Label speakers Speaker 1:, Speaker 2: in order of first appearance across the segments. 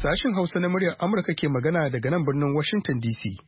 Speaker 1: Sashin Hausa na muryar Amurka ke magana daga nan birnin Washington DC.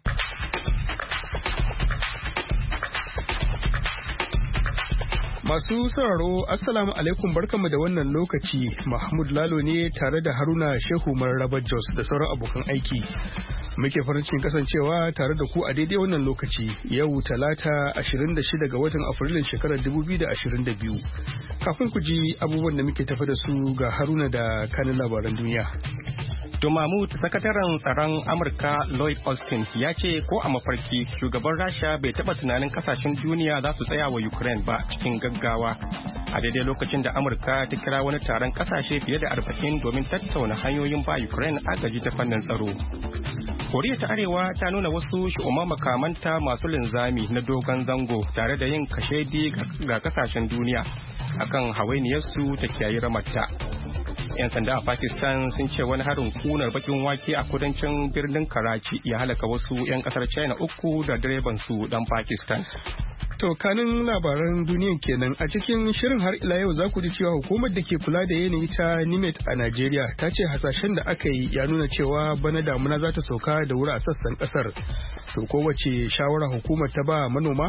Speaker 1: Masu sauraro, Assalamu alaikum barkanmu da wannan lokaci. Mahmud Lalo ne tare da Haruna Shehu Mararraba Jos da sauran abokan aiki. Muke farin cikin kasancewa tare da ku a daidai wannan lokaci. Yau Talata 26 ga watan Afrilun shekarar 2022. Kafin ku ji abubuwan da muke tafi da su ga Haruna da kanin labaran duniya.
Speaker 2: To Mahmud, sakataren tsaron Amurka Lloyd Austin ya ce ko a mafarki shugaban Rasha bai taɓa tunanin kasashen duniya za su tsaya wa Ukraine ba cikin gaggawa. A daidai lokacin da Amurka ta kira wani taron kasashe fiye da 40 domin tattauna hanyoyin ba Ukraine agaji ta fannin tsaro. Koriya ta Arewa ta nuna wasu shi'umar makamanta masu linzami na dogon zango tare da yin kashedi ga kasashen duniya akan hawainiyarsu ta kiyayi ramarta. 'Yan sanda a Pakistan sun ce wani harin kunar bakin wake a kudancin birnin Karachi ya halaka wasu 'yan kasar China 3 da direban su dan Pakistan.
Speaker 1: To kanin labaran duniyan kenan a cikin shirin har ila yau za ku ji cewa hukumar da ke kula da yanayi ta NIMET a Najeriya ta ce hasashen da aka yi ya nuna cewa bana damuna za ta sauka da wuri a sassan kasar. To kowace shawara hukumar ta ba manoma?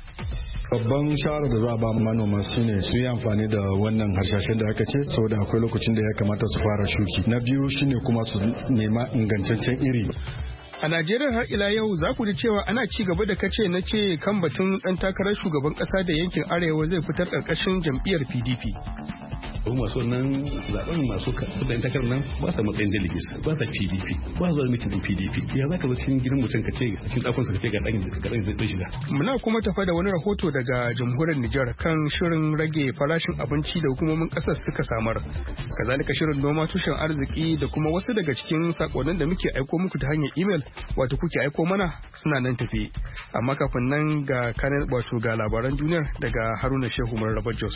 Speaker 3: Babban shawarar da za a ba manoma shine su yi amfani da wannan harshashen da aka ce saboda akwai lokacin da ya kamata su fara shuki. Na biyu shine kuma su nema ingantaccen iri.
Speaker 1: A Najeriya har ila yau za ku ji cewa ana ci gaba da kace na ce kan batun ɗan takarar shugaban ƙasa da yankin Arewa zai fitar ƙarƙashin jam'iyyar PDP.
Speaker 4: Masu wannan zaben masu kudin takarar nan ba sa matsayin delegates ba sa PDP ba zuwa mitin din PDP ya zaka zo cikin gidan mutum ka ce a cikin ɗakon sa ka ce ga ɗan zai shiga.
Speaker 1: Muna kuma tafa da wani rahoto daga jamhuriyar Nijar kan shirin rage farashin abinci da hukumomin ƙasar suka samar. Kazalika shirin noma tushen arziki da kuma wasu daga cikin sakonnin da muke aiko muku ta hanyar email wato kuke aiko mana suna nan tafi. Amma kafin nan ga kanin wato ga labaran duniyar daga Haruna Shehu Mararraba Jos.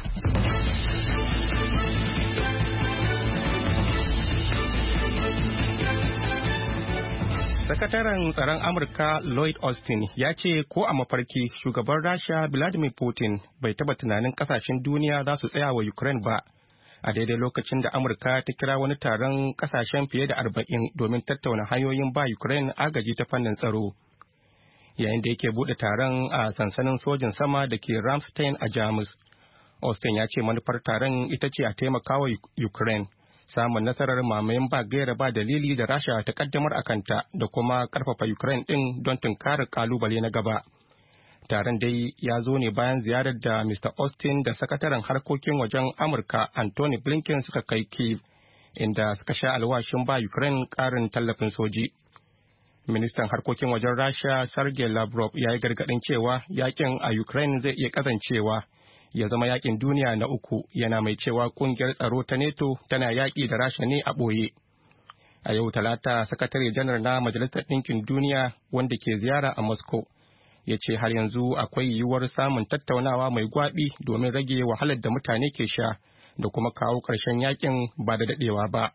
Speaker 2: Sakataren tsaron Amurka Lloyd Austin ya ce ko a mafarki shugaban Rasha Vladimir Putin bai taba tunanin kasashen duniya za su tsaya wa Ukraine ba. A daidai lokacin da Amurka ta kira wani taron kasashen fiye da 40 domin tattauna hanyoyin ba Ukraine agaji ta fannin tsaro. Yayin da yake bude taron a sansanin sojin sama da ke Ramstein a Jamus, Austin ya ce manufar taron ita ce a taimaka wa Ukraine samun nasarar mamayen ba gaira ba dalili da Rasha ta kaddamar a kanta da kuma karfafa Ukraine din don tunkarar kalubale na gaba. Taron dai ya zo ne bayan ziyarar da Mr. Austin da sakataren harkokin wajen Amurka Anthony Blinken suka kai Kyiv, inda suka sha alwashin ba Ukraine karin tallafin soji. Ministan harkokin wajen Rasha Sergei Lavrov ya yi gargadin cewa yakin a Ukraine zai iya kazancewa ya zama yakin duniya na uku, yana mai cewa kungiyar tsaro ta NATO tana yaki da Rasha ne a ɓoye. A yau Talata, sakatare janar na Majalisar Ɗinkin Duniya wanda ke ziyara a Moscow ya ce har yanzu akwai yiwuwar samun tattaunawa mai gwaɓi domin rage wahalar da mutane ke sha da kuma kawo ƙarshen yakin ba da daɗewa ba.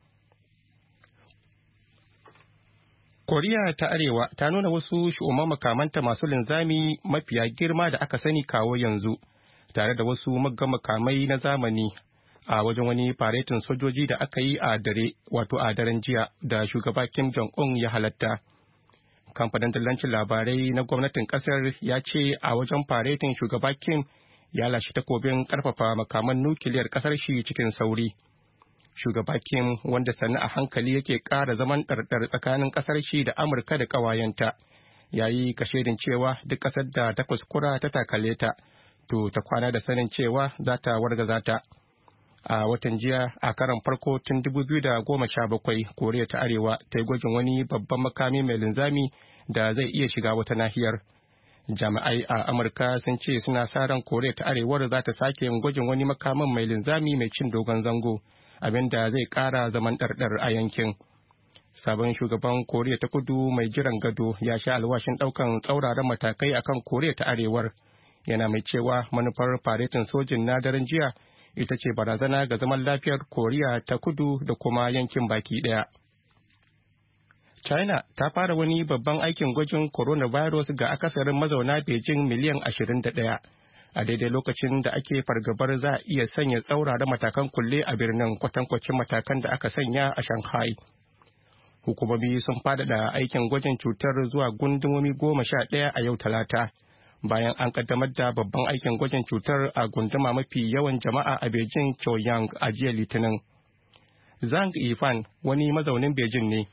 Speaker 2: Koriya ta Arewa ta nuna wasu shi'umar makamanta masu linzami mafiya girma da aka sani kawo yanzu, tare da wasu muggan makamai na zamani a wajen wani faretin sojoji da aka yi a daren jiya da shugaba Kim Jong-un ya halatta. Kamfanin dillancin labarai na gwamnatin kasar ya ce a wajen faretin shugaba Kim ya lashe takobin karfafa makaman nukiliyar kasar shi cikin sauri. Shugaba Kim, wanda sannu a hankali yake ƙara zaman ɗarɗar tsakanin kasar shi da Amurka da ƙawayenta, ya yi kashedin cewa duk ƙasar da ta kuskura ta takale ta, to ta kwana da sanin cewa za ta wargaza ta. A watan jiya a karon farko tun 2017 Koriya ta Arewa ta yi gwajin wani babban makami mai linzami da zai iya shiga wata nahiyar. Jami'ai a Amurka sun ce suna sa ran Koriya ta Arewar za ta sake yin gwajin wani makamin mai linzami mai cin dogon zango, abin da zai ƙara zaman ɗarɗar a yankin. Sabon shugaban Koriya ta Kudu mai jiran gado ya sha alwashin ɗaukan tsauraran matakai akan Koriya ta Arewar. Yana mai cewa manufar faretin sojin na daren jiya ita ce barazana ga zaman lafiyar Koriya ta Kudu da kuma yankin baki ɗaya. China ta fara wani babban aikin gwajin coronavirus ga akasarin mazauna Beijing miliyan 21 a daidai lokacin da ake fargabar za a iya sanya tsaurara matakan kulle a birnin kwatankwacin matakan da aka sanya a Shanghai. Hukumomi sun faɗaɗa aikin gwajin cutar zuwa gundumomi 11 a yau Talata, bayan an kaddamar da babban aikin gwajin cutar a gunduma mafi yawan jama'a a Beijing Chaoyang a jiya Litinin. Zhang Yifan wani mazaunin Beijing ne.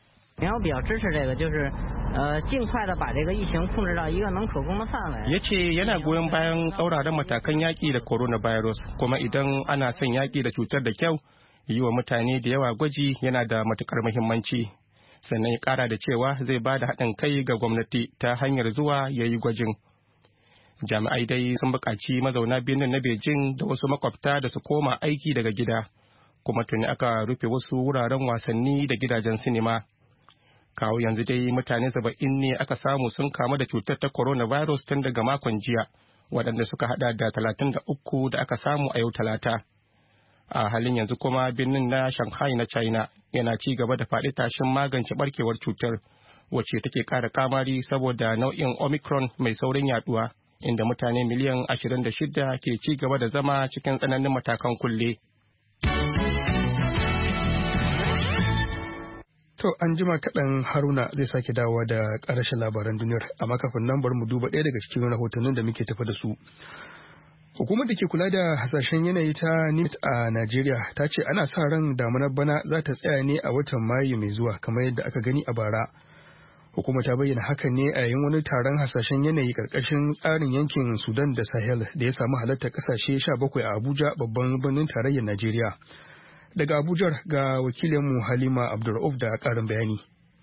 Speaker 2: Ya ce yana goyon bayan tsauraran matakan yaƙi da coronavirus, kuma idan ana son yaƙi da cutar da kyau, yi wa mutane da yawa gwaji yana da matuƙar muhimmanci. Sannan ya ƙara da cewa zai ba da haɗin kai ga gwamnati ta hanyar zuwa ya yi gwajin. Jami'ai dai sun buƙaci mazauna birnin na Beijing da wasu makwabta da su koma aiki daga gida, kuma tuni aka rufe wasu wuraren wasanni da gidajen sinima. Kawo yanzu dai mutane 70 ne aka samu sun kamu da cutar ta coronavirus tun daga makon jiya, waɗanda suka hada da 33 da aka samu a yau Talata. A halin yanzu kuma birnin na Shanghai na China yana ci gaba da faɗi tashin magance barkewar cutar, wacce take ƙara kamari saboda nau'in Omicron mai saurin yaduwa, inda mutane miliyan 26 ke ci gaba da zama cikin tsananin matakan kulle.
Speaker 1: To an jima kaɗan Haruna zai sake dawowa da ƙarashin labaran duniyar, amma kafin nan bari mu duba ɗaya daga cikin rahotannin da muke tafa da su. Hukumar da ke kula da hasashen yanayi ta NIMET a Najeriya ta ce ana sa ran damunar bana za ta tsaya ne a watan Mayu mai zuwa kamar yadda aka gani a bara. Hukumar ta bayyana hakan ne a yayin wani taron hasashen yanayi ƙarƙashin tsarin yankin Sudan da Sahel da ya samu halartar ƙasashe 17 a Abuja, babban birnin tarayyar Najeriya. Daga Abuja ga wakilinmu Halima Abdulrauf da ƙarin bayani.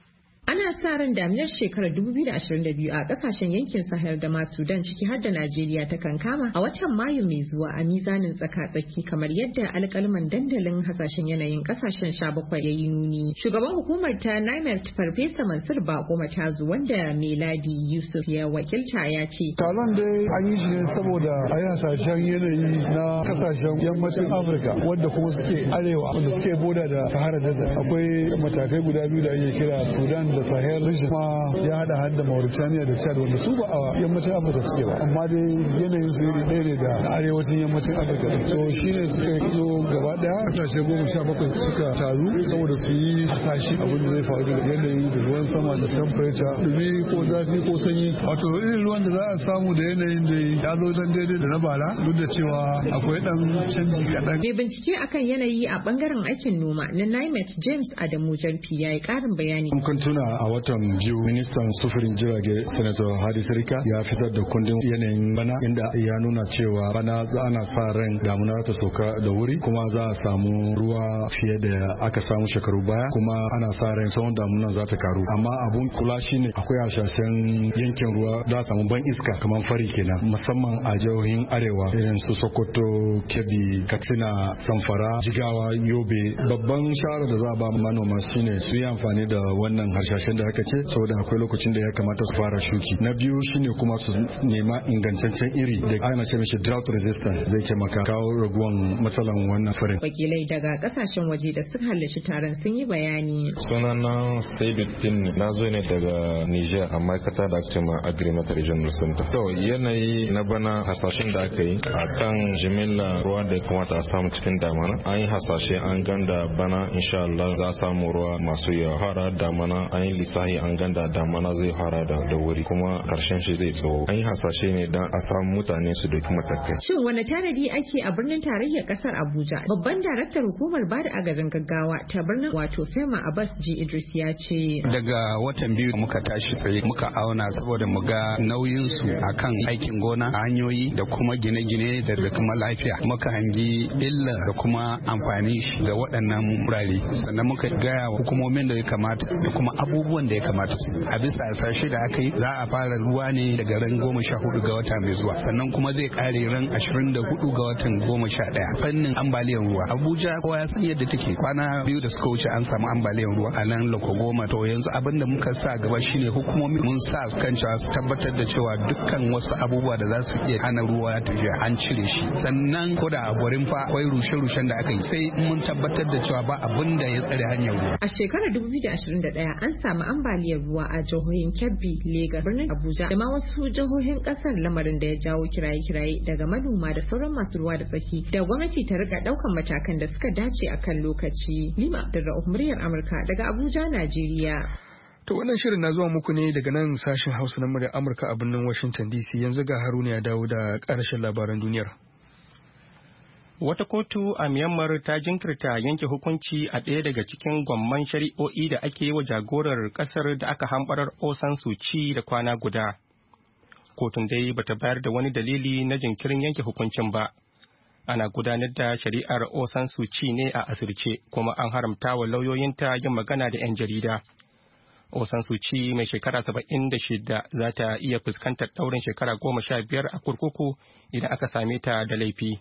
Speaker 5: Ana sa ran daminar shekarar 2022 a kasashen yankin Sahel da ma Sudan ciki har da Najeriya ta kankama a watan Mayu mai zuwa a mizanin tsaka-tsaki kamar yadda alƙalman dandalin hasashen yanayin kasashen 17 ya yi nuni. Shugaban hukumar ta NIMET Farfesa Mansur Bako Matazu wanda Meladi Yusuf ya wakilta ya ce.
Speaker 6: Taron dai an yi shi ne saboda a yi hasashen yanayi na kasashen yammacin Afirka wanda kuma suke arewa wanda suke boda da Sahara Desert. Akwai matakai guda biyu da ake kira Sudan da Sahel region kuma ya hada hadda Mauritania da Chad wanda su ba a yammacin Afirka suke ba amma dai yanayin su iri ɗaya ne da arewacin yammacin Afirka so shine suka yi gaba daya kasashe 17 suka taru saboda su yi hasashe abin da zai faru da yanayi da ruwan sama da temperature dumi ko zafi ko sanyi wato irin ruwan da za a samu da yanayin da ya zo dan daidai da na bara duk da cewa akwai dan canji kaɗan.
Speaker 5: Mai bincike akan yanayi a bangaren aikin noma na NIMET James Adamu Jamfi ya yi ƙarin bayani.
Speaker 3: A watan biyu ministan sufurin jirage senator Hadi Sirika ya fitar da kundin yanayin bana inda ya nuna cewa bana ana sa ran damuna ta soka da wuri kuma za a samu ruwa fiye da aka samu shekaru baya kuma ana sa ran tsawon damuna za ta karu amma abun kula shine akwai harshashen yankin ruwa za a samu ban iska kamar fari kenan musamman a jihohin arewa irin su Sokoto, Kebbi, Katsina, Zamfara, Jigawa, Yobe. Babban shawara da za a ba manoma shine su yi amfani da wannan harshashen da aka ce saboda akwai lokacin da ya kamata su fara shuki. Na biyu shine kuma su nema ingantaccen iri da ana ce mishi drought resistant zai taimaka kawo raguwan matsalan wannan farin.
Speaker 5: Wakilai daga kasashen waje da suka halarci taron sun yi bayani.
Speaker 7: Sunana David Tin na zo ne daga Niger a ma'aikata da ake cewa Agrimet Regional Center. To yanayi na bana hasashen da aka yi a kan jimilla ruwa da ya kamata a samu cikin damana an yi hasashe an ganda bana insha Allah za a samu ruwa masu yawa fara damana an yi lissahi an ganda damana zai fara da wuri kuma karshen shi zai tsawo an yi hasashe ne don a samu mutane su dauki matakai.
Speaker 5: Shin wani tanadi ake a birnin tarayyar kasar Abuja? Babban daraktar hukumar bada agajin gaggawa ta birnin wato FEMA Abbas G Idris ya ce.
Speaker 8: Daga watan biyu muka tashi tsaye muka auna saboda mu ga nauyin su akan aikin gona hanyoyi da kuma gine-gine da kuma lafiya muka hangi illa da kuma amfani shi ga waɗannan murare sannan muka gaya wa hukumomin da ya kamata da kuma abubuwan da ya kamata a bisa hasashe da aka yi za a fara ruwa ne daga ran 14 ga wata mai zuwa sannan kuma zai kare ran 24 ga watan 11 fannin ambaliyar ruwa Abuja kowa ya san yadda take kwana biyu da suka wuce an samu ambaliyar ruwa a nan Lokogoma to yanzu abin da muka sa gaba shine hukumomi mun sa kan cewa su tabbatar da cewa dukkan wasu abubuwa da za su iya hana ruwa ya tafiya an cire shi sannan ko da a gurin fa akwai rushe-rushen da aka yi sai mun tabbatar da cewa ba abin da ya tsare hanyar ruwa.
Speaker 5: A shekarar 2021 an samu ambaliyar ruwa a jihohin Kebbi, Lagos, birnin Abuja da ma wasu jihohin kasar, lamarin da ya jawo kiraye-kiraye daga manoma da sauran masu ruwa da tsaki da gwamnati ta rika daukan matakan da suka dace akan lokaci. Lima Abdulrahman, muryar Amurka daga Abuja, Najeriya.
Speaker 1: To wannan shirin na zuwa muku ne daga nan sashen Hausa na muryar Amurka a birnin Washington DC. Yanzu ga Haruna ya dawo da ƙarshen labaran duniyar.
Speaker 2: Wata kotu a Myanmar ta jinkirta yanke hukunci a ɗaya daga cikin gwamman shari'o'i da ake yi wa jagorar ƙasar da aka hambarar Aung San Suu Kyi da kwana guda. Kotun dai bata bayar da wani dalili na jinkirin yanke hukuncin ba. Ana gudanar da shari'ar Aung San Suu Kyi ne a asirce, kuma an haramta wa lauyoyinta yin magana da 'yan jarida. Aung San Suu Kyi mai shekara 76 za ta iya fuskantar ɗaurin shekara 15 a kurkuku idan aka same ta da laifi.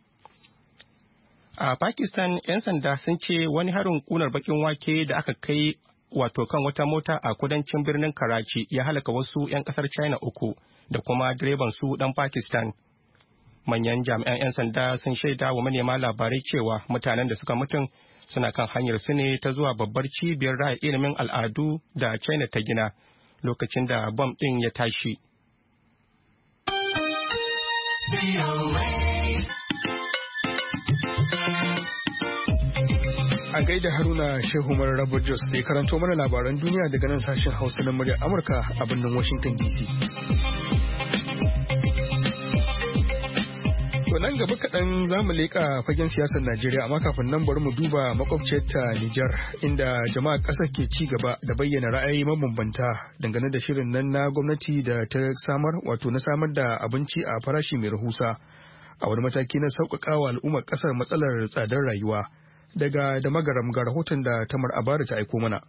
Speaker 2: A Pakistan, 'yan sanda sun ce wani harin kunar bakin wake da aka kai wato kan wata mota a kudancin birnin Karachi ya halaka wasu 'yan kasar China 3 da kuma direban su dan Pakistan. Manyan jami'an 'yan sanda sun shaida wa manema labarai cewa mutanen da suka mutum suna kan hanyar su ne ta zuwa babbar cibiyar raya ilimin al'adu da China ta gina lokacin da bom ɗin ya tashi.
Speaker 1: A gaida Haruna Shehu Mararraba Jos da ya karanto mana labaran duniya daga nan sashen Hausa na muryar Amurka a birnin Washington DC. To nan gaba kaɗan za mu leƙa fagen siyasar Najeriya, amma kafin nan bari mu duba makwabciyarta Nijar, inda jama'a ƙasar ke ci gaba da bayyana ra'ayi mabambanta dangane da shirin nan na gwamnati da ta samar da abinci a farashi mai rahusa a wani mataki na sauƙaƙawa al'ummar ƙasar matsalar tsadar rayuwa. Daga da magaram ga rahoton da Tamar Abara ta aiko mana.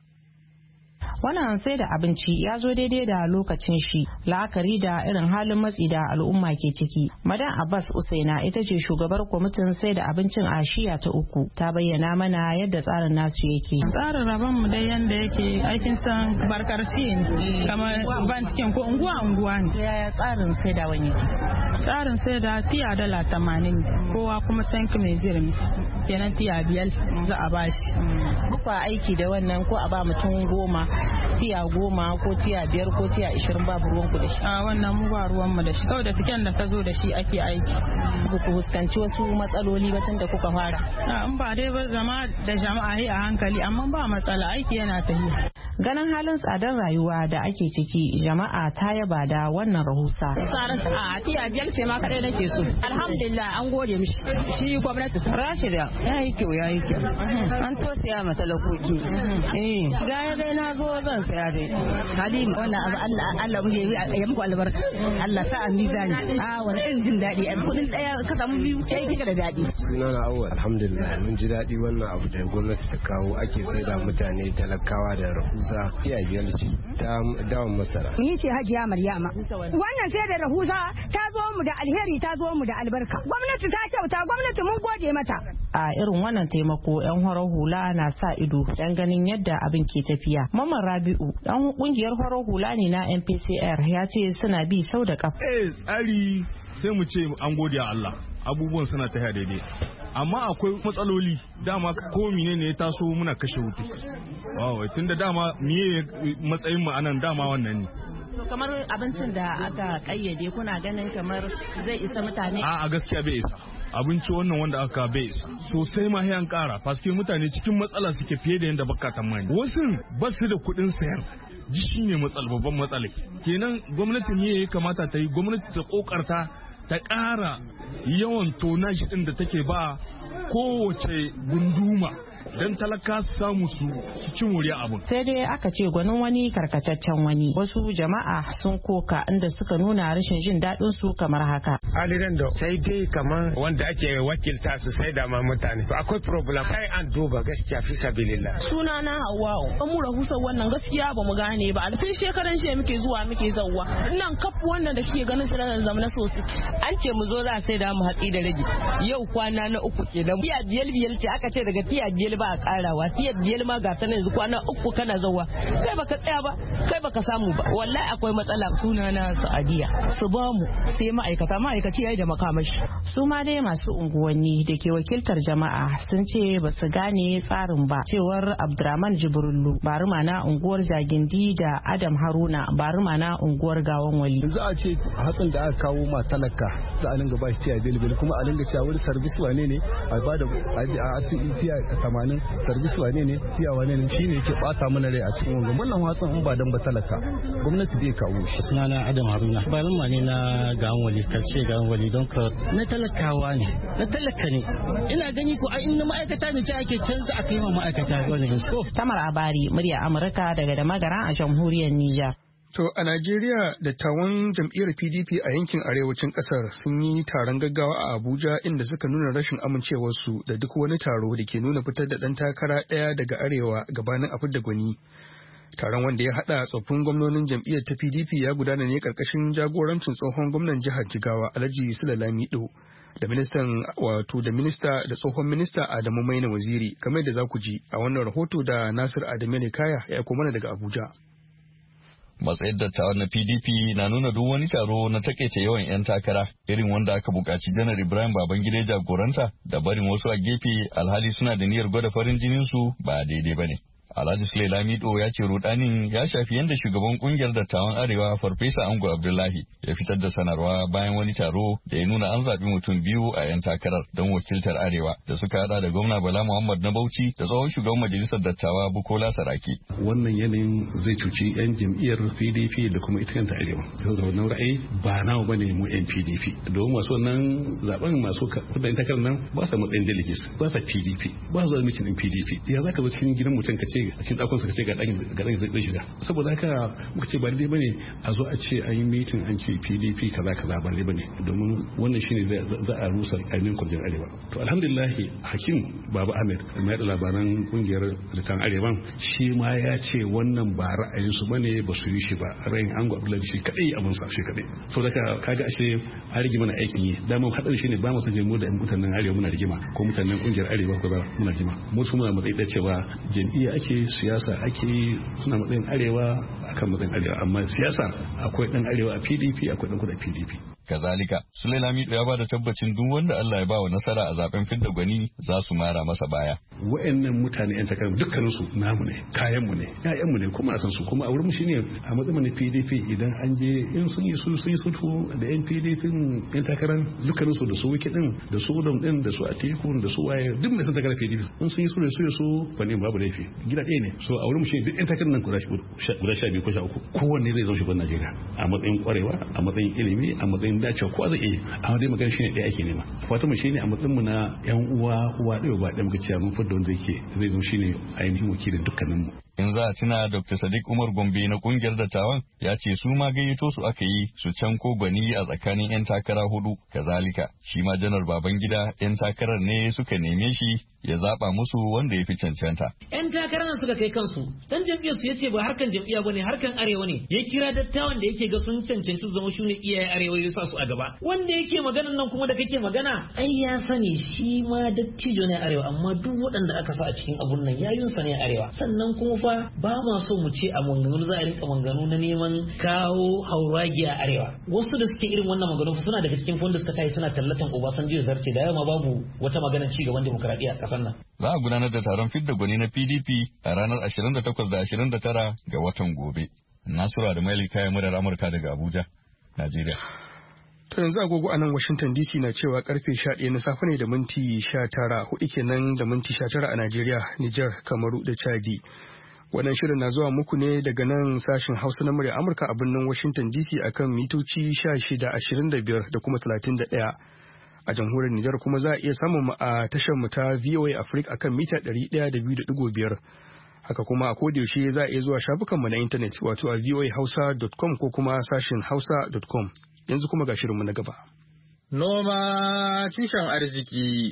Speaker 9: Wannan sai da abinci ya zo daidai da lokacin shi, la'akari da irin halin matsi da al'umma ke ciki. Madan Abbas Usaina ita ce shugabar kwamitin sai da abincin a shiya ta 3, ta bayyana mana yadda tsarin nasu yake.
Speaker 10: Tsarin rabon mu dai yanda yake aikin san barkarci ne, kamar bankin ko unguwa ne.
Speaker 9: Yaya tsarin sai da wani yake?
Speaker 10: Tsarin sai da tiya $80, kowa kuma sanki mai zirmi, kenan tiya 5 za a bashi.
Speaker 9: Bukwa aiki da wannan ko a ba mutum 10 tiya 10 ko tiya 5 ko tiya 20 babu ruwan ku da shi?
Speaker 10: A wannan mu ba ruwan mu da shi, kawai da tiken da ka zo da shi ake aiki.
Speaker 9: Ba ku fuskanci wasu matsaloli ba tun da kuka fara?
Speaker 10: In ba dai ba zama da jama'a a hankali, amma ba matsala, aiki yana tafiya.
Speaker 9: Ganin halin tsadar rayuwa da ake ciki, jama'a ta yaba da wannan rahusa.
Speaker 11: Tsarin a tiya 5 ce ma kadai nake so. Alhamdulillah an gode mishi. Shi gwamnati Rashida yayi kyau. An to siya mata lakoki. Ga dai na zo zan saya dai. Halima wannan abu Allah muje ya muku albarka. Allah sa an mizani. Wani irin jin daɗi. Kudin daya ka samu biyu kai kika da daɗi.
Speaker 12: Sunana Awwal, alhamdulillah mun ji daɗi wannan abu da gwamnati ta kawo, ake sai da mutane talakawa da rahusa tiya 5 ce ta dawon masara.
Speaker 11: Ni ce Hajiya Maryama. Wannan sai da rahusa ta zo mu da alheri, ta zo mu da albarka. Gwamnati ta kyauta, gwamnati mun gode mata.
Speaker 9: A irin wannan taimako 'yan horar hula na sa ido dan ganin yadda abin ke tafiya. Mamman Rabi'u dan kungiyar horar hula ne na MPCR ya ce suna bi sau da kafa.
Speaker 13: Tsari sai mu ce an gode a Allah, abubuwan suna tafiya daidai, amma akwai matsaloli. Dama ko ne ya taso muna kashe wuta. Tunda dama miye matsayin mu anan, dama wannan ne.
Speaker 9: To kamar abincin da aka kayyade kuna ganin kamar zai isa mutane?
Speaker 13: A gaskiya bai isa. Abinci wannan wanda aka bai isa sosai ma an kara, paske mutane cikin matsala suke fiye da yadda baka tamani. Wasu ba su da kuɗin sayan, ji shine babban matsala. Kenan gwamnati ne ya kamata ta yi, gwamnati ta kokarta ta ƙara yawan tonashi ɗin da take ba kowace gunduma don talaka su samu su ci moriya abun.
Speaker 9: Sai dai aka ce gwanin wani karkataccen wani. Wasu jama'a sun koka inda suka nuna rashin jin daɗin su kamar haka.
Speaker 14: Aliran da sai dai kamar wanda ake wakilta su sai da ma mutane. To akwai problem, sai an duba gaskiya fi sabilillah.
Speaker 15: Suna na Hawwa'u. An mu rahusa wannan gaskiya ba mu gane ba. Tun shekaran shi muke zuwa muke zawwa. Nan kaf wannan da kike ganin su na zama na sosai.
Speaker 16: An ce mu zo za sai da mu hatsi da rage. Yau kwana na 3 kenan. Tiya 5 ce aka ce daga tiya 5
Speaker 11: biyar ba a karawa tiya biyar ma ga ta yanzu kwana 3 kana zawa kai baka tsaya ba kai baka samu ba wallahi akwai matsala. Sunana Sa'adiya su ba mu sai ma'aikaci yayi da makamashi.
Speaker 9: Su ma dai masu unguwanni da ke wakiltar jama'a sun ce ba su gane tsarin ba. Cewar Abdurrahman Jibrullu baruma na unguwar Jagindi da Adam Haruna baruma na unguwar Gawan Wali.
Speaker 16: Za a ce hatsin da aka kawo ma talaka za a dinga ba shi tiya bilbil kuma a dinga cewa wani service wane ne a ba da tiya 80 service wane ne tiya wane ne shine yake bata mana rai a cikin wannan. Wannan hatsin in ba dan ba talaka gwamnati bai kawo shi.
Speaker 17: Sunana Adam Haruna baruma ne na Gawan Wali kace Gawan Wali don ka na talakawa ne na talaka ne ina gani ko in na ma'aikata ne ta ake canza a kai ma ma'aikata wannan ko.
Speaker 9: Tamar Abari murya Amurka daga Damagara a jamhuriyar Nijar.
Speaker 1: To a Najeriya dattawan jam'iyyar PDP a yankin arewacin kasar sun yi taron gaggawa a Abuja inda suka nuna rashin amincewarsu da duk wani taro da ke nuna fitar da ɗan takara ɗaya daga arewa gabanin a fidda gwani. Taron wanda ya haɗa tsoffin gwamnonin jam'iyyar ta PDP ya gudana ne ƙarƙashin jagorancin tsohon gwamnan jihar Jigawa Alhaji Sule Lamido da minista da tsohon minista Adamu Maina Waziri kamar da za ku ji a wannan rahoto da Nasir Adamu Kaya ya aiko mana daga Abuja.
Speaker 18: Matsayin dattawan na PDP na nuna duk wani taro na takaice yawan 'yan takara irin wanda aka buƙaci Janar Ibrahim Babangida jagoranta da barin wasu a gefe alhali suna da niyyar gwada farin jinin su ba daidai bane. Alhaji Sule Lamido ya ce rudanin ya shafi yadda shugaban kungiyar dattawan Arewa Farfesa Ango Abdullahi ya fitar da sanarwa bayan wani taro da ya nuna an zaɓi mutum biyu a 'yan takarar don wakiltar Arewa da suka hada da gwamna Bala Muhammad na Bauchi da tsohon shugaban majalisar dattawa Bukola Saraki.
Speaker 4: Wannan yanayin zai cuci 'yan jam'iyyar PDP da kuma ita kanta Arewa. Saboda wannan ra'ayi ba nawa bane mu 'yan PDP. Domin masu wannan zaben masu kudin takarar nan ba sa matsayin delegates ba sa PDP ba su mitin din PDP. Ya zaka zo cikin gidan mutum ka ce a cikin ɗakon suka ce ga ɗan zai shiga saboda haka muka ce ba daidai bane a zo a ce an yi mitin an ce PDP kaza ba daidai bane domin wannan shine za a rusa ainihin kwarjin Arewa. To alhamdulillah Hakim Baba Ahmed mai da labaran kungiyar zikan Arewan shi ma ya ce wannan ba ra'ayinsu bane ba su yi shi ba ra'ayin Ango Abdullahi shi kadai abin sa shi kadai. Saboda haka kaga ashe an rige mana aikin yi dama hadari shine ba mu san mu da mutanen Arewa muna rigima ko mutanen kungiyar Arewa ko ba muna rigima mu su muna matsayi da cewa jam'iyya ake siyasa ake suna matsayin Arewa akan matsayin Arewa amma siyasa akwai dan Arewa a PDP akwai dan kudu a PDP.
Speaker 18: Kazalika, Sule Lamido ya ba da tabbacin duk wanda Allah ya ba wa nasara a zaben fidda gwani za su mara masa baya.
Speaker 4: Wa'annan mutane 'yan takarar dukkaninsu namu ne, kayanmu ne, 'ya'yanmu ne kuma a san su kuma a wurin mu shine a matsayin PDP idan an je in sun yi sulhu da 'yan PDP 'yan takarar dukkaninsu da su wiki din da su udom din da su atiku da su waye duk mai san takarar PDP in sun yi sulhu su fannin babu laifi gida ɗaya ne so a wurin mu shine duk 'yan takarar nan guda 12 ko 13 kowanne zai zo shugaban Najeriya a matsayin kwarewa a matsayin ilimi a matsayin dacewa ko zai iya amma dai magana shine ɗaya ake nema fatan mu shine a matsayin mu na 'yan uwa ɗaya ba ɗaya muka ce mun fadda wanda yake zai zo shine ainihin wakilin dukkanin mu.
Speaker 18: In za a tuna Dr. Sadiq Umar Gombe na kungiyar dattawan ya ce su ma gayyato su aka yi su can ko gwani a tsakanin 'yan takara hudu. Kazalika shi ma Janar Babangida 'yan takarar ne suka neme shi ya zaba musu wanda ya fi cancanta.
Speaker 19: 'Yan takarar nan suka kai kansu dan jam'iyyar su yace ba harkan jam'iyya bane harkan arewa ne. Ya kira dattawan da yake ga sun cancanci su zama shune iyaye arewa ya sa su a gaba. Wanda yake maganan nan kuma da kake magana ai ya sani shi ma dattijo ne arewa amma duk waɗanda aka sa a cikin abun nan yayunsa ne arewa. Sannan kuma fa ba ma so mu ce a manganu za a rinka manganu na neman kawo hauragi a arewa. Wasu da suke irin wannan maganganu suna daga cikin wanda suka tayi suna tallatan Obasanjo ya zarce da yawa babu wata maganar ci gaban demokradiyya a ƙasar nan.
Speaker 18: Za a gudanar da taron fidda gwani na PDP a ranar 28 da 29 ga watan gobe. Nasura da Maili kayan murar Amurka daga Abuja, Najeriya.
Speaker 1: To yanzu agogo a nan Washington DC na cewa karfe 11 na safe ne da minti 19 hudu kenan da minti 19 a Najeriya, Nijar, Kamaru da Chadi. Wannan shirin na zuwa muku ne daga nan sashen Hausa na murya Amurka a birnin Washington DC akan mitoci 16, 25 da kuma 31. A jamhuriyar Nijar kuma za a iya samun mu a tashar mu ta VOA Africa akan mita 102.5. Haka kuma a kodayaushe za a iya zuwa shafukan mu na intanet wato a voahausa.com ko kuma sashen hausa.com. Yanzu kuma ga shirinmu na gaba.
Speaker 20: Noma tushen arziki.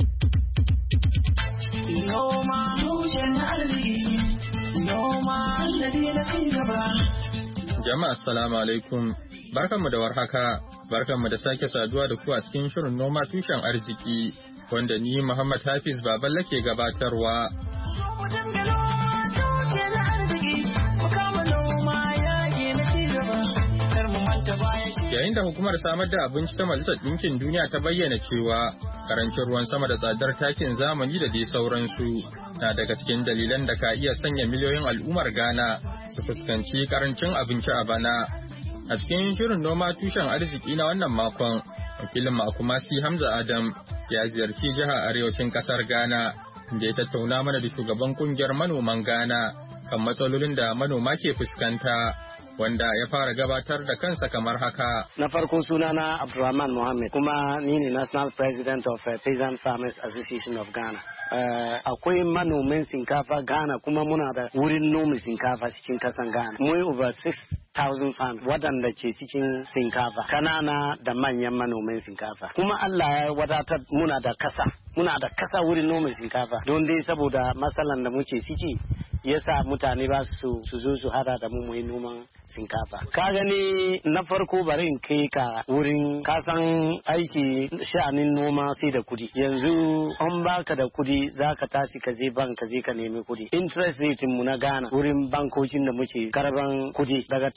Speaker 21: Noma tushen arziki. Noma na ci gaba.
Speaker 20: Jama'a assalamu alaikum. Barkanmu da warhaka. Barkanmu da sake saduwa da ku a cikin shirin noma tushen arziki wanda ni Muhammad Hafiz Baballe ke gabatarwa. Yayin da hukumar samar da abinci ta Majalisar Ɗinkin Duniya ta bayyana cewa karancin ruwan sama da tsadar takin zamani da dai sauransu na daga cikin dalilan da ka iya sanya miliyoyin al'ummar Ghana su fuskanci karancin abinci a bana. A cikin shirin noma tushen arziki na wannan makon, wakilin Makumasi Hamza Adam ya ziyarci jihar arewacin kasar Ghana da ya tattauna mana da shugaban kungiyar manoman Ghana kan matsalolin da manoma ke fuskanta. Wanda ya fara gabatar da kansa kamar haka.
Speaker 6: Na farko sunana Abdulrahman Mohammed kuma ni ne National President of Peasant Farmers Association of Ghana. Akwai manomin shinkafa Ghana kuma muna da wurin nome shinkafa cikin kasan Ghana. Mu over 6,000 farms waɗanda ke cikin shinkafa, kanana da manyan manomin shinkafa. Kuma Allah ya wadatar muna da kasa wurin nome shinkafa don dai saboda matsalan da muke ciki yasa mutane ba su zo su hada da mu yi noman shinkafa. Ka gani na farko bari in kai ka wurin kasan aiki sha'anin noma sai da kudi. Yanzu an baka da kudi za ka tashi ka je bank ka je ka nemi kudi. Interest rate mu na Ghana wurin bankokin da muke karban kudi daga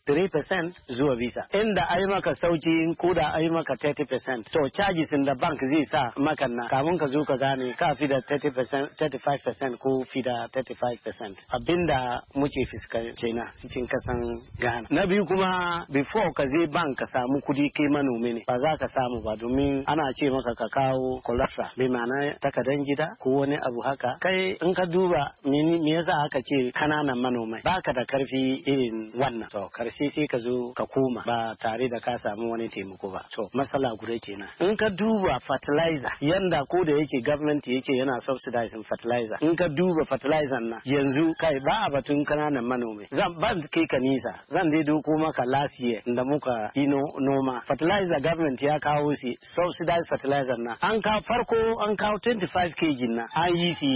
Speaker 6: 33% zuwa visa. Inda ai maka sauki ko da ai maka 30%. To charges da bank zai sa maka na kamun ka zo ka gane ka fi da 30%, 35% ko fi da 35%. Abinda muke fuskance na cikin kasan Ghana. Na biyu kuma before ka je bank ka samu kudi kai manomi ne ba za ka samu ba domin ana ce maka ka kawo collateral bai ma'ana takadan gida ko wani abu haka. Kai in ka duba me yasa aka ce kananan manomai baka da karfi irin wannan. To karshe sai ka zo ka koma ba tare da ka samu wani taimako ba. To matsala guda kenan. In ka duba fertilizer yanda ko da yake government yake yana subsidizing fertilizer. In ka duba fertilizer na yanzu kai ba a batun kananan manomi zan ban kai ka nisa zan dai doko maka last year da muka yi noma fertilizer government ya kawo shi subsidized fertilizer na an kawo farko an kawo 25 kg na an yi shi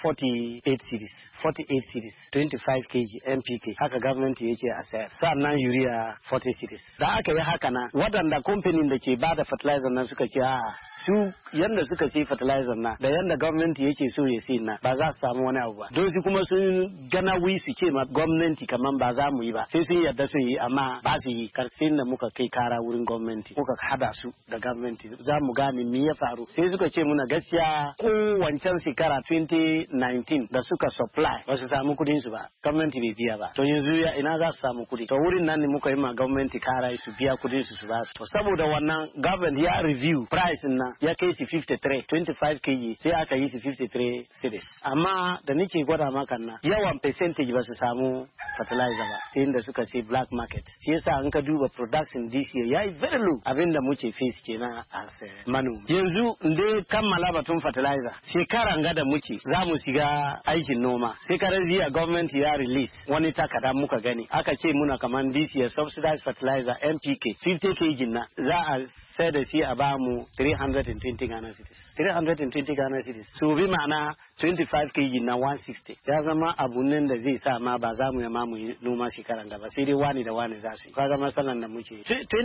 Speaker 6: 48 cities 25 kg NPK haka government yake a sayar sannan urea 40 cities da aka yi haka na waɗanda company da ke bada fertilizer na suka ce su yanda suka ce fertilizer na da yanda government yake so ya sai na ba za su samu wani abu ba don su kuma sun gana su ce ma gwamnati kaman ba za mu yi ba sai sun yarda su yi amma ba su yi karsin da muka kai kara wurin gwamnati muka hada su da gwamnati za mu gane me ya faru sai suka ce muna gaskiya ko wancan shekara 2019 da suka supply ba su samu kudin su ba gwamnati bai biya ba to yanzu ya ina za su samu kudi to wurin nan ne muka yi ma gwamnati kara su biya kudin su ba su to saboda wannan government ya review price na ya kai shi 53 25 kg sai aka yi shi 53 cedis amma da nake gwada maka na yawan percentage ba su samu fertilizer ba sai inda suka ce black market shi yasa an ka duba production this year yayi very low abinda muke face kenan as manomi yanzu dai kammala batun fertilizer shekaran ga da muke za mu shiga aikin noma shekarar jiya government ya release wani takada muka gani aka ce muna kaman this year subsidized fertilizer NPK 50 kg na za a sai da shi a ba mu 320 Ghana cedis 320 Ghana cedis so bi ma'ana 25 kg na 160 ya zama abu nan da zai sa ma ba za mu yama mu noma shekaran gaba sai dai wani da wani za su kaga masalan da muke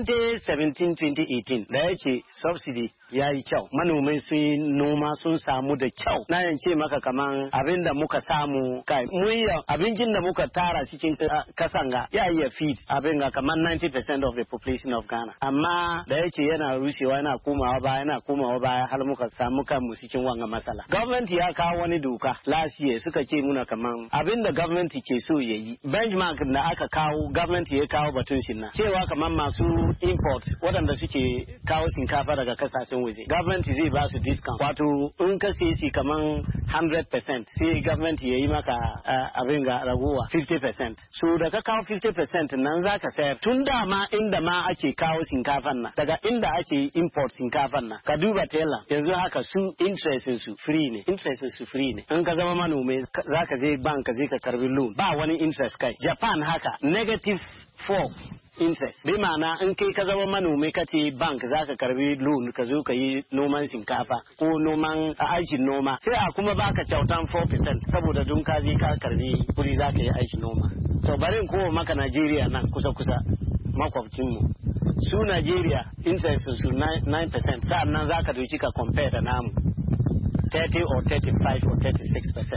Speaker 6: 2017-2018 da yake subsidy ya yi kyau manomai sun noma sun samu da kyau na yance maka kaman abin da muka samu kai abincin da muka tara cikin kasan ga ya iya feed abin ga kaman 90% of the population of Ghana amma da yake yana rushewa yana komawa baya har muka samu kanmu cikin wanga masala government ya kawo wani doka last year suka ce muna kaman abin da government ke so ya yi benchmark da aka kawo government ya kawo batun shi na cewa kaman masu import waɗanda suke kawo shinkafa daga kasashen waje government zai ba su discount wato in ka sai shi kaman 100% sai government ya yi maka abin ga ragowa 50% so da ka kawo 50% nan za ka sayar tun da ma inda ma ake kawo shinkafan nan daga inda ake import shinkafan nan ka duba tela yanzu haka su interest su free ne in ka zama manomi za ka je bank ka je ka karbi loan ba wani interest kai Japan haka -4 interest bai ma'ana in kai ka zama manomi ka ce bank za ka karbi loan ka zo ka yi noman shinkafa ko noman aikin noma sai a kuma baka kyautan 4% saboda don ka je ka karbi kudi za ka yi aikin noma to bari in kowa maka Najeriya nan kusa makwabcinmu su Najeriya interest su 9% sa'an nan za ka doki ka compare da namu 30 or 35 or 36%.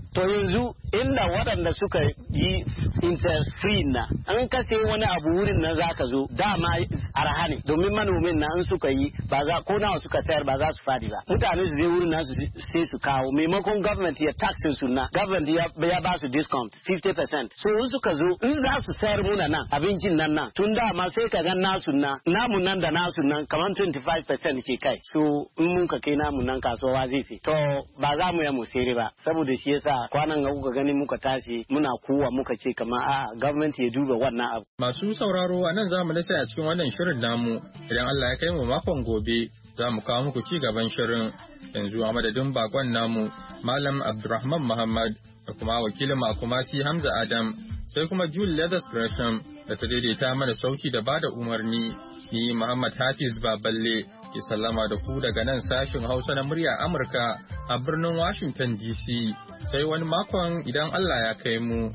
Speaker 6: to yanzu inda waɗanda suka yi interest free na an kase wani abu wurin nan zaka zo dama arha ne domin manomin na an suka yi ba za ko nawa suka sayar ba za su fadi ba mutane su je wurin nan su sai su kawo maimakon government ya taxin su na government ya ba su discount 50%. so in suka zo in za su sayar muna nan abincin nan tun dama sai ka ga nasu namu nan da nasu nan kamar 25% ke kai so in mun ka kai namu nan kasuwa zai ce to ba za mu ya mu sayar ba saboda shi yasa kwanan ga kuka gani muka tashi muna kuwa muka ce kamar a government ya duba wannan abu.
Speaker 20: Masu sauraro a nan za mu dace a cikin wannan shirin namu idan Allah ya kai mu makon gobe za mu kawo muku ci gaban shirin yanzu a madadin bakon namu Malam Abdulrahman Muhammad da kuma wakilin Makumasi Hamza Adam sai kuma Julie Leathers Gresham da ta daidaita mana sauki da bada umarni ni Muhammad Hafiz Baballe ke sallama da ku daga nan sashin Hausa na murya Amurka a birnin Washington DC sai wani makon idan Allah ya kai mu.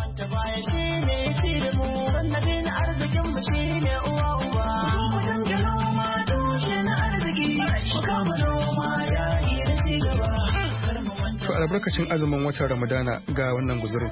Speaker 1: To albarkacin azumin watan Ramadana ga wannan guzurin.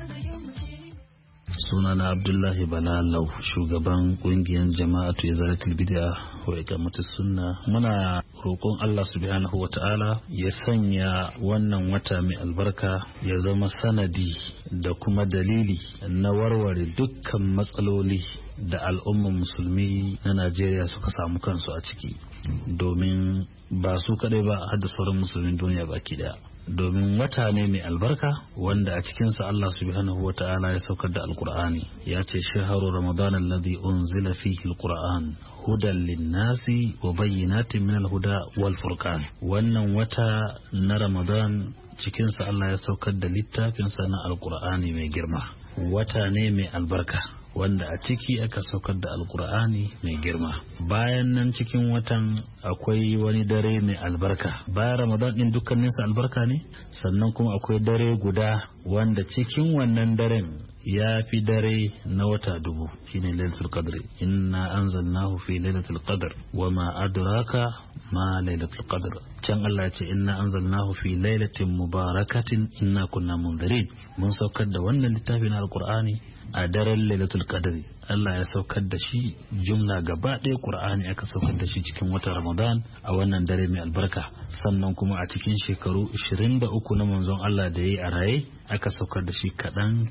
Speaker 3: Sunana Abdullahi Balalau, shugaban kungiyar jama'atu Izalatul Bid'a wa Iqamatus Sunna. Muna roƙon Allah subhanahu wata'ala ya sanya wannan wata mai albarka ya zama sanadi da kuma dalili na warware dukkan matsaloli da al'ummar musulmi na Najeriya suka samu kansu a ciki, domin ba su kadai ba har da sauran musulmin duniya baki daya. Domin wata ne mai albarka wanda a cikinsa Allah subhanahu wa ta'ala ya saukar da alkur'ani ya ce shaharu ramadan alladhi unzila fihi alquran hudan linnasi wa bayyinatin min alhuda wal furqan. Wannan wata na Ramadan cikinsa Allah ya saukar da littafinsa na alkur'ani mai girma. Wata ne mai albarka wanda a ciki aka saukar da alkur'ani mai girma. Bayan nan cikin watan akwai wani dare mai albarka. Bayan Ramadan din dukkaninsa albarka ne, sannan kuma akwai dare guda wanda cikin wannan daren ya fi dare na wata 1000 shine lailatul qadr. Inna anzalnahu fi lailatul qadr wama adraka ma lailatul qadr. Can Allah ya ce inna anzalnahu fi lailatin mubarakatin inna kunna munzirin. Mun saukar da wannan littafin alkur'ani a daren lailatul qadr. Allah ya saukar da shi jumla gaba ɗaya Qur'ani aka saukar da shi cikin watan Ramadan a wannan dare mai albarka. Sannan kuma a cikin shekaru 23 na manzon Allah da yayi a raye aka saukar da shi kaɗan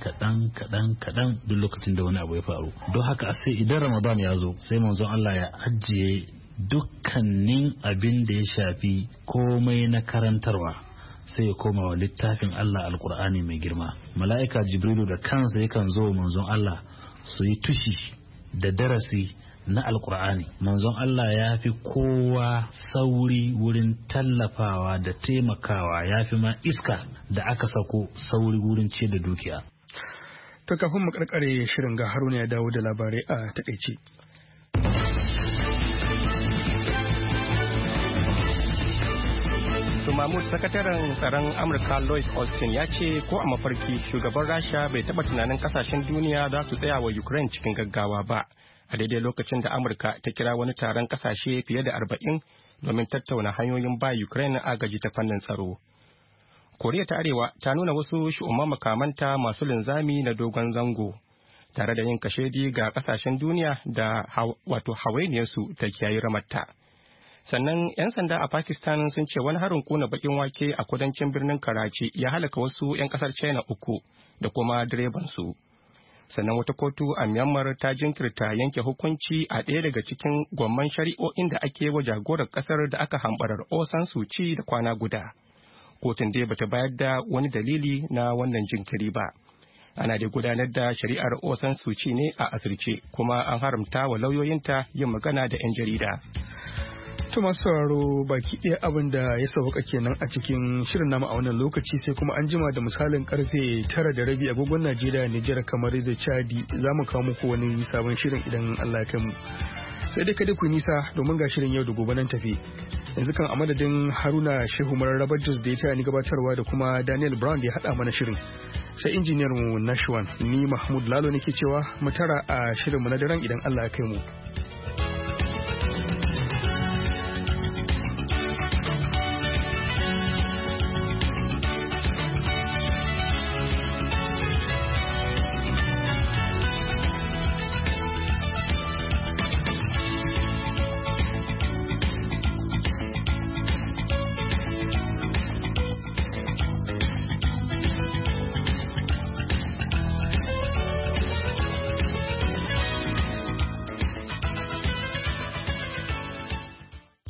Speaker 3: duk lokacin da wani abu ya faru. Don haka sai idan Ramadan ya zo sai manzon Allah ya ajiye dukkanin abin da ya shafi komai na karantarwa sai ya koma wa littafin Allah alkur'ani mai girma. Mala'ika Jibrilu da kansa yakan zo manzon Allah su yi tushi da darasi na alkur'ani. Manzon Allah ya fi kowa sauri wurin tallafawa da taimakawa, ya fi ma iska da aka sako sauri wurin ce da dukiya.
Speaker 1: To kafin mu karkare shirin ga Haruna ya dawo da labarai a takaice.
Speaker 2: Mahmud, sakataren tsaron Amurka Lloyd Austin ya ce ko a mafarki shugaban Rasha bai taba tunanin kasashen duniya za su tsaya wa Ukraine cikin gaggawa ba, a daidai lokacin da Amurka ta kira wani taron kasashe fiye da 40 domin tattauna hanyoyin ba Ukraine agaji ta fannin tsaro. Koriya ta Arewa ta nuna wasu shu'umman makamanta masu linzami na dogon zango, tare da yin kashedi ga kasashen duniya da hawainiyarsu ta kiyayi ramarta. Sannan 'yan sanda a Pakistan sun ce wani harin kuna bakin wake a kudancin birnin Karachi ya halaka wasu 'yan kasar China 3 da kuma direbansu. Sannan wata kotu a Myanmar ta jinkirta yanke hukunci a ɗaya daga cikin gwamman shari'o'in da ake wa jagorar kasar da aka hambarar Aung San Suu Kyi da kwana guda. Kotun dai bata bayar da wani dalili na wannan jinkiri ba. Ana da gudanar da shari'ar Aung San Suu Kyi ne a asirce, kuma an haramta wa lauyoyinta yin magana da 'yan jarida.
Speaker 1: To masu sauraro baki ɗaya abin da ya sauka kenan a cikin shirin namu a wannan lokaci, sai kuma an jima da misalin karfe 9:30 agogon Najeriya, Nijar, kamar da Chadi za mu kawo muku wani sabon shirin idan Allah ya kai mu. Sai dai kada ku nisa domin ga shirin yau da gobe nan tafi. Yanzu kan a madadin Haruna Shehu Mararrabar Jos da ya taya ni gabatarwa da kuma Daniel Brown da ya haɗa mana shirin. Sai injiniyar mu Nashwan, ni Mahmud Lalo nake cewa mu tara a shirin mu na daren idan Allah ya kai mu.